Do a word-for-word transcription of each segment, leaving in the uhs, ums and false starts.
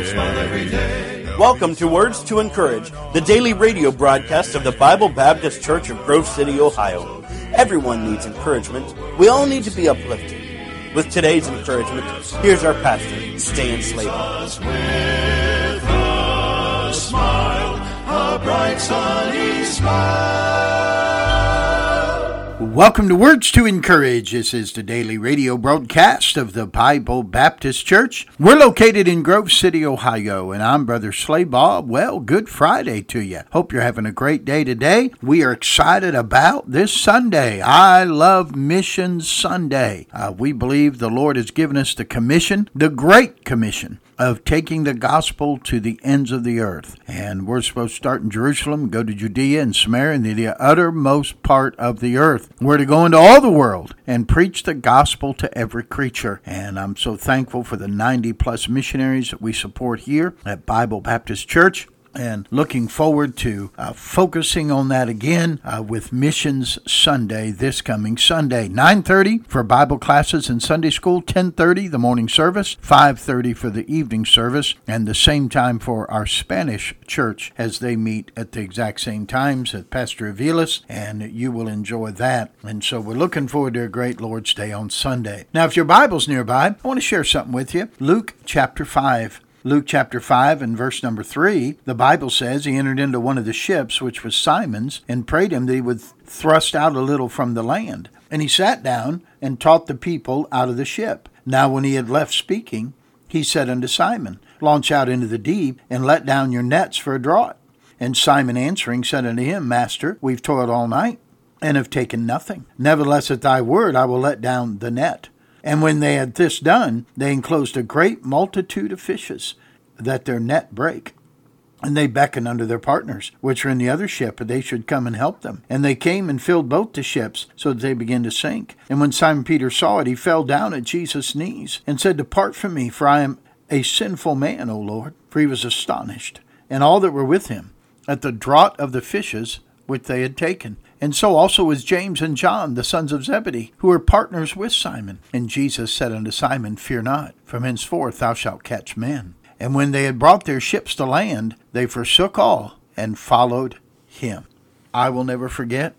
smile every day. Welcome to Words to Encourage, the daily radio broadcast of the Bible Baptist Church of Grove City, Ohio. Everyone needs encouragement. We all need to be uplifted. With today's encouragement, here's our pastor, Stan Slabaugh. With a smile, a bright sunny smile. Welcome to Words to Encourage. This is the daily radio broadcast of the Bible Baptist Church. We're located in Grove City, Ohio, and I'm Brother Slabaugh. Well, good Friday to you. Hope you're having a great day today. We are excited about this Sunday. I love Mission Sunday. Uh, we believe the Lord has given us the commission, the Great Commission, of taking the gospel to the ends of the earth. And we're supposed to start in Jerusalem, go to Judea and Samaria, and the uttermost part of the earth. We're to go into all the world and preach the gospel to every creature. And I'm so thankful for the ninety plus missionaries that we support here at Bible Baptist Church. And looking forward to uh, focusing on that again uh, with Missions Sunday this coming Sunday. nine thirty for Bible classes and Sunday school, ten thirty the morning service, five thirty for the evening service, and the same time for our Spanish church as they meet at the exact same times at Pastor Avila's, and you will enjoy that. And so we're looking forward to a great Lord's Day on Sunday. Now, if your Bible's nearby, I want to share something with you. Luke chapter five. Luke chapter five and verse number three, the Bible says he entered into one of the ships, which was Simon's, and prayed him that he would thrust out a little from the land. And he sat down and taught the people out of the ship. Now when he had left speaking, he said unto Simon, Launch out into the deep, and let down your nets for a draught. And Simon answering said unto him, Master, we've toiled all night, and have taken nothing. Nevertheless at thy word I will let down the net. And when they had this done, they enclosed a great multitude of fishes, that their net brake. And they beckoned unto their partners, which were in the other ship, that they should come and help them. And they came and filled both the ships, so that they began to sink. And when Simon Peter saw it, he fell down at Jesus' knees, and said, Depart from me, for I am a sinful man, O Lord. For he was astonished, and all that were with him, at the draught of the fishes which they had taken. And so also was James and John, the sons of Zebedee, who were partners with Simon. And Jesus said unto Simon, Fear not, from henceforth thou shalt catch men. And when they had brought their ships to land, they forsook all and followed him. I will never forget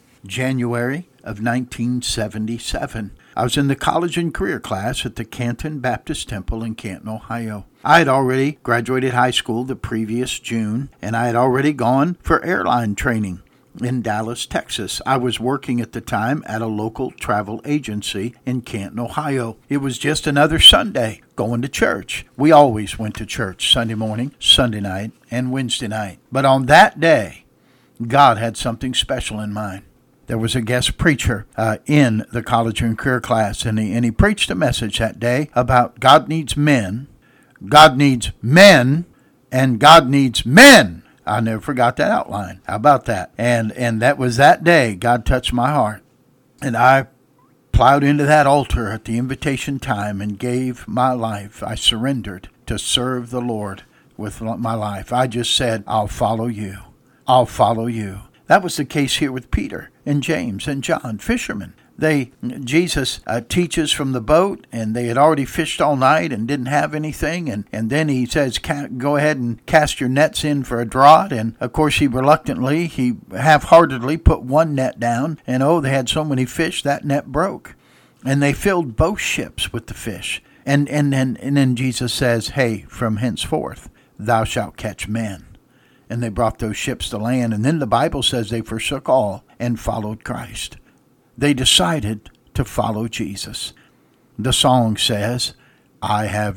January of nineteen seventy-seven. I was in the college and career class at the Canton Baptist Temple in Canton, Ohio. I had already graduated high school the previous June, and I had already gone for airline training in Dallas, Texas. I was working at the time at a local travel agency in Canton, Ohio. It was just another Sunday going to church. We always went to church Sunday morning, Sunday night, and Wednesday night. But on that day, God had something special in mind. There was a guest preacher uh, in the college and career class, and he, and he preached a message that day about God needs men, God needs men, and God needs men. I never forgot that outline. How about that? And and that was that day God touched my heart. And I plowed into that altar at the invitation time and gave my life. I surrendered to serve the Lord with my life. I just said, I'll follow you. I'll follow you. That was the case here with Peter and James and John, fishermen. They, Jesus uh, teaches from the boat, and they had already fished all night and didn't have anything. And, and then he says, go ahead and cast your nets in for a draught. And, of course, he reluctantly, he half-heartedly put one net down. And, oh, they had so many fish, that net broke. And they filled both ships with the fish. And, and, and, and then Jesus says, hey, from henceforth, thou shalt catch men. And they brought those ships to land. And then the Bible says they forsook all and followed Christ. They decided to follow Jesus. The song says, I have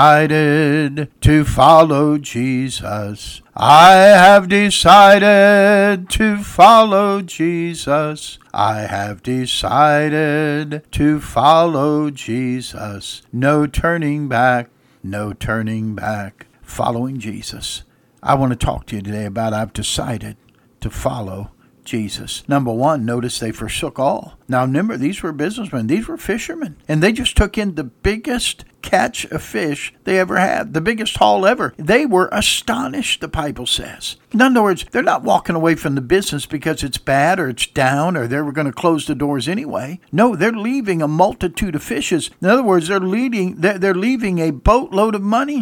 decided to follow Jesus. I have decided to follow Jesus. I have decided to follow Jesus. No turning back, no turning back. Following Jesus. I want to talk to you today about I've decided to follow Jesus. Number one, notice they forsook all. Now remember, these were businessmen. These were fishermen. And they just took in the biggest catch of fish they ever had, the biggest haul ever. They were astonished, the Bible says. In other words, they're not walking away from the business because it's bad or it's down or they were going to close the doors anyway. No, they're leaving a multitude of fishes. In other words, they're leading, they're, they're leaving a boatload of money.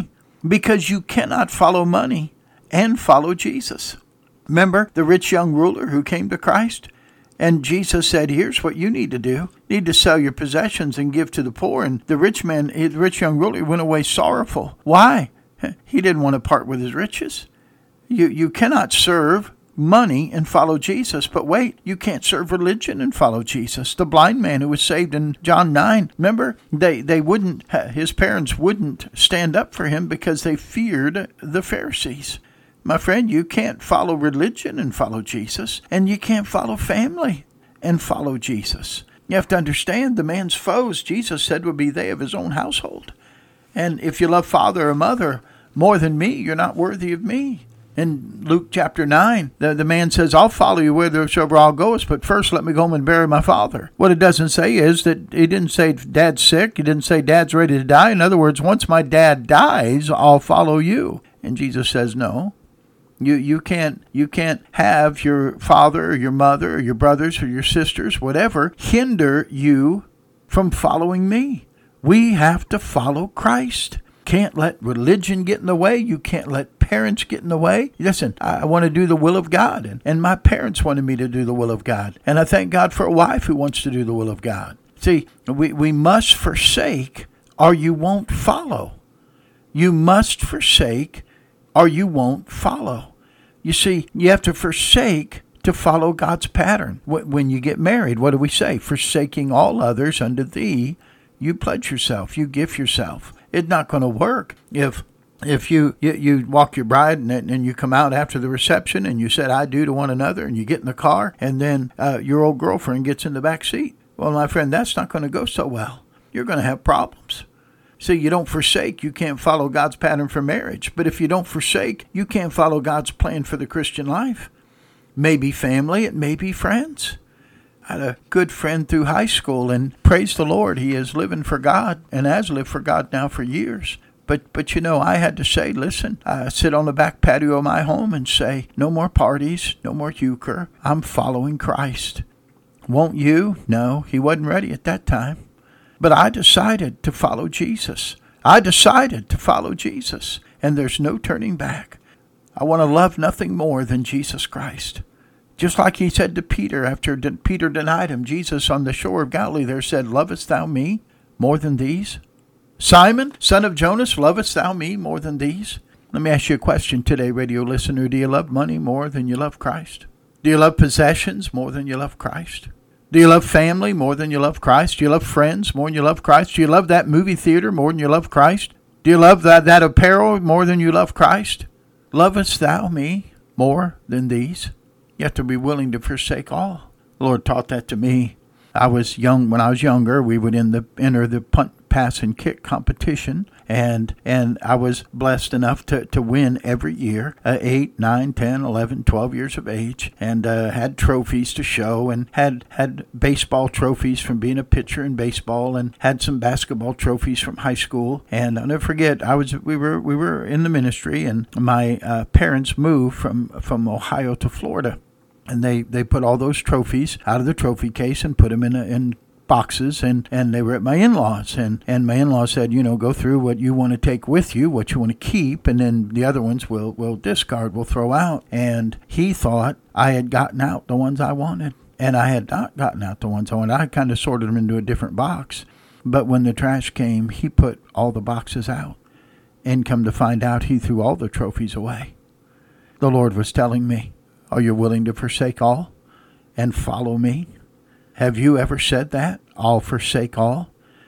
because you cannot follow money and follow Jesus. Remember the rich young ruler who came to Christ? And Jesus said, here's what you need to do. You need to sell your possessions and give to the poor. And the rich man, the rich young ruler went away sorrowful. Why? He didn't want to part with his riches. You, you cannot serve money and follow Jesus. But wait, you can't serve religion and follow Jesus. The blind man who was saved in John nine, remember, they, they wouldn't, his parents wouldn't stand up for him because they feared the Pharisees. My friend, you can't follow religion and follow Jesus, and you can't follow family and follow Jesus. You have to understand the man's foes, Jesus said, would be they of his own household. And if you love father or mother more than me, you're not worthy of me. In Luke chapter nine, the, the man says, I'll follow you whithersoever I'll goest, but first let me go home and bury my father. What it doesn't say is that he didn't say dad's sick. He didn't say dad's ready to die. In other words, once my dad dies, I'll follow you. And Jesus says, no. You you can't you can't have your father or your mother or your brothers or your sisters, whatever, hinder you from following me. We have to follow Christ. Can't let religion get in the way. You can't let parents get in the way. Listen, I want to do the will of God, and, and my parents wanted me to do the will of God. And I thank God for a wife who wants to do the will of God. See, we, we must forsake or you won't follow. You must forsake or you won't follow. You see, you have to forsake to follow God's pattern. When you get married, what do we say? Forsaking all others unto thee, you pledge yourself, you give yourself. It's not going to work if if you, you, you walk your bride and, and you come out after the reception and you said, I do to one another, and you get in the car and then uh, your old girlfriend gets in the back seat. Well, my friend, that's not going to go so well. You're going to have problems. See, you don't forsake, you can't follow God's pattern for marriage. But if you don't forsake, you can't follow God's plan for the Christian life. Maybe family, it may be friends. I had a good friend through high school, and praise the Lord, he is living for God and has lived for God now for years. But, but you know, I had to say, listen, I sit on the back patio of my home and say, no more parties, no more euchre. I'm following Christ. Won't you? No, he wasn't ready at that time. But I decided to follow Jesus. I decided to follow Jesus, and there's no turning back. I want to love nothing more than Jesus Christ. Just like he said to Peter after Peter denied him, Jesus on the shore of Galilee there said, lovest thou me more than these? Simon, son of Jonas, lovest thou me more than these? Let me ask you a question today, radio listener. Do you love money more than you love Christ? Do you love possessions more than you love Christ? Do you love family more than you love Christ? Do you love friends more than you love Christ? Do you love that movie theater more than you love Christ? Do you love that, that apparel more than you love Christ? Lovest thou me more than these? You have to be willing to forsake all. The Lord taught that to me. I was young. When I was younger, we would in the, enter the punt, pass, and kick competition. And and I was blessed enough to, to win every year, uh, eight, nine, ten, eleven, twelve years of age, and uh, had trophies to show, and had, had baseball trophies from being a pitcher in baseball, and had some basketball trophies from high school. And I'll never forget, I was we were we were in the ministry, and my uh, parents moved from, from Ohio to Florida. And they, they put all those trophies out of the trophy case and put them in a, in boxes, and, and they were at my in-laws. And, and my in-laws said, you know, go through what you want to take with you, what you want to keep, and then the other ones we'll, we'll discard, we'll throw out. And he thought I had gotten out the ones I wanted, and I had not gotten out the ones I wanted. I kind of sorted them into a different box. But when the trash came, he put all the boxes out. And come to find out, he threw all the trophies away. The Lord was telling me, are you willing to forsake all and follow me? Have you ever said that? I'll forsake all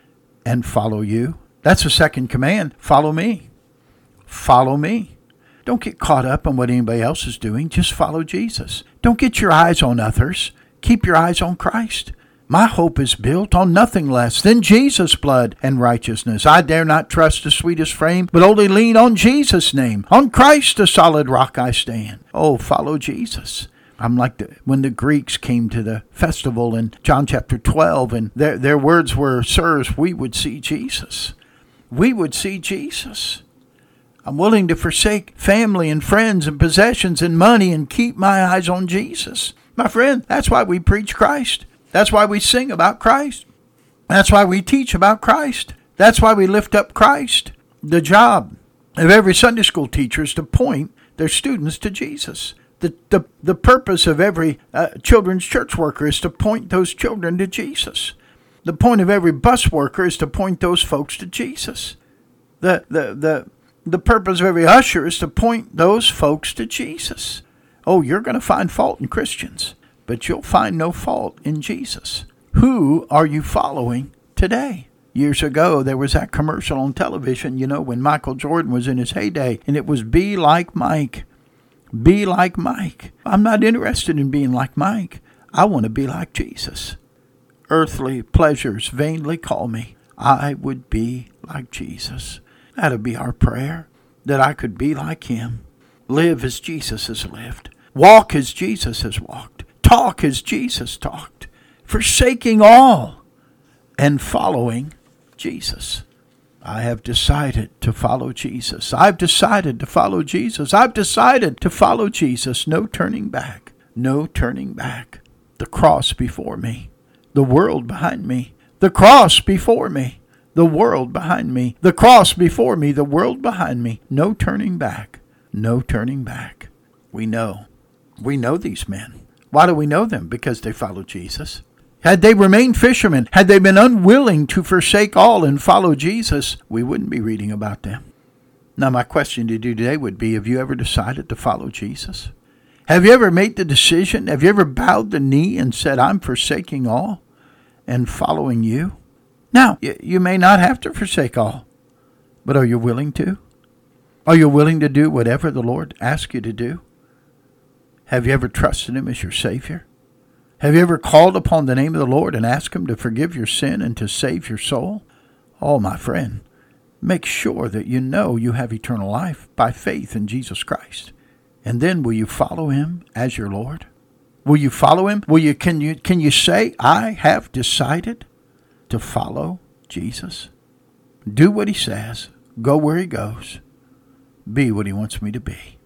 and follow you. That's the second command. Follow me. Follow me. Don't get caught up on what anybody else is doing. Just follow Jesus. Don't get your eyes on others. Keep your eyes on Christ. My hope is built on nothing less than Jesus' blood and righteousness. I dare not trust the sweetest frame, but only lean on Jesus' name. On Christ, the solid rock I stand. Oh, follow Jesus. I'm like the, when the Greeks came to the festival in John chapter twelve, and their, their words were, sirs, we would see Jesus. We would see Jesus. I'm willing to forsake family and friends and possessions and money and keep my eyes on Jesus. My friend, that's why we preach Christ. That's why we sing about Christ. That's why we teach about Christ. That's why we lift up Christ. The job. of every Sunday school teacher is to point their students to Jesus. The, the, the purpose of every uh, children's church worker is to point those children to Jesus. The point of every bus worker is to point those folks to Jesus. The, the, the, the purpose of every usher is to point those folks to Jesus. Oh, you're going to find fault in Christians, but you'll find no fault in Jesus. Who are you following today? Years ago, there was that commercial on television, you know, when Michael Jordan was in his heyday, and it was be like Mike. Be like Mike. I'm not interested in being like Mike. I want to be like Jesus. Earthly pleasures vainly call me. I would be like Jesus. That'll be our prayer, that I could be like him. Live as Jesus has lived. Walk as Jesus has walked. Talk as Jesus talked. Forsaking all and following Jesus. I have decided to follow Jesus. I've decided to follow Jesus. I've decided to follow Jesus. No turning back. No turning back. The cross before me. The world behind me. The cross before me. The world behind me. The cross before me. The world behind me. No turning back. No turning back. We know. We know these men. Why do we know them? Because they follow Jesus. Had they remained fishermen, had they been unwilling to forsake all and follow Jesus, we wouldn't be reading about them. Now, my question to you today would be, have you ever decided to follow Jesus? Have you ever made the decision? Have you ever bowed the knee and said, I'm forsaking all and following you? Now, you may not have to forsake all, but are you willing to? Are you willing to do whatever the Lord asks you to do? Have you ever trusted him as your Savior? Have you ever called upon the name of the Lord and asked him to forgive your sin and to save your soul? Oh, my friend, make sure that you know you have eternal life by faith in Jesus Christ. And then will you follow him as your Lord? Will you follow him? Will you can you can you say, I have decided to follow Jesus? Do what he says. Go where he goes. Be what he wants me to be.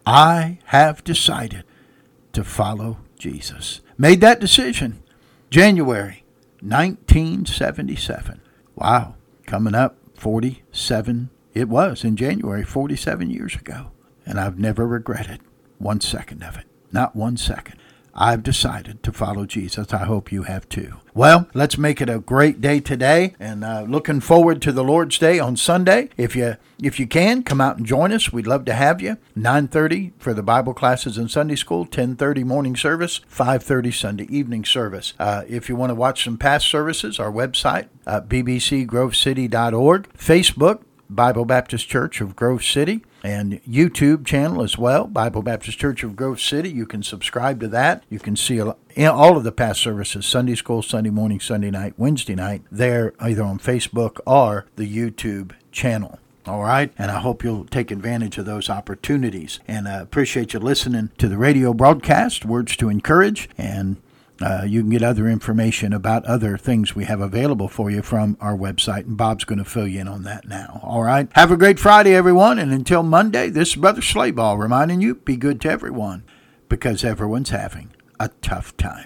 I have decided to follow Jesus. Made that decision January nineteen seventy-seven. Wow, coming up forty-seven. It was in January, forty-seven years ago. And I've never regretted one second of it. Not one second. I've decided to follow Jesus. I hope you have too. Well, let's make it a great day today, and uh, looking forward to the Lord's Day on Sunday. If you if you can, come out and join us. We'd love to have you. nine thirty for the Bible classes in Sunday school, ten thirty morning service, five thirty Sunday evening service. Uh, if you want to watch some past services, our website, uh, b b c grove city dot org, Facebook, Bible Baptist Church of Grove City, and YouTube channel as well, Bible Baptist Church of Grove City. You can subscribe to that. You can see all of the past services, Sunday school, Sunday morning, Sunday night, Wednesday night, there either on Facebook or the YouTube channel. All right, and I hope you'll take advantage of those opportunities. And I appreciate you listening to the radio broadcast, Words to Encourage, and Uh, you can get other information about other things we have available for you from our website, and Bob's going to fill you in on that now. All right? Have a great Friday, everyone, and until Monday, this is Brother Slayball reminding you, be good to everyone, because everyone's having a tough time.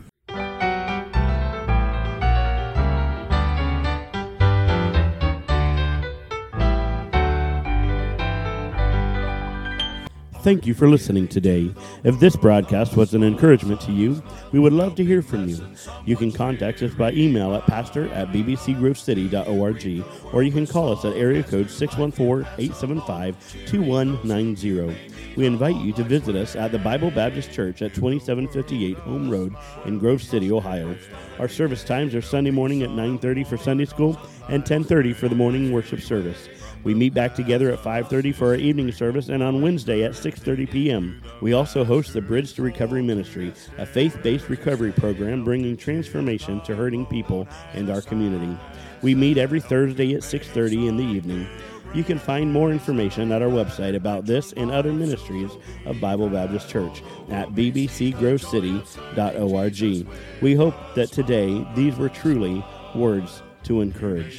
Thank you for listening today. If this broadcast was an encouragement to you, we would love to hear from you. You can contact us by email at pastor at b b c grove city dot org, or you can call us at area code six one four, eight seven five, two one nine zero. We invite you to visit us at the Bible Baptist Church at twenty-seven fifty-eight Home Road in Grove City, Ohio. Our service times are Sunday morning at nine thirty for Sunday school and ten thirty for the morning worship service. We meet back together at five thirty for our evening service and on Wednesday at six thirty p.m. We also host the Bridge to Recovery Ministry, a faith-based recovery program bringing transformation to hurting people and our community. We meet every Thursday at six thirty in the evening. You can find more information at our website about this and other ministries of Bible Baptist Church at b b c grove city dot org. We hope that today these were truly words to encourage.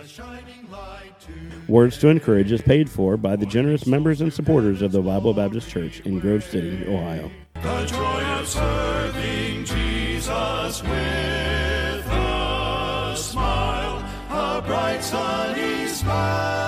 Words to Encourage is paid for by the generous members and supporters of the Bible Baptist Church in Grove City, Ohio. The joy of serving Jesus with a smile, a bright sunny smile.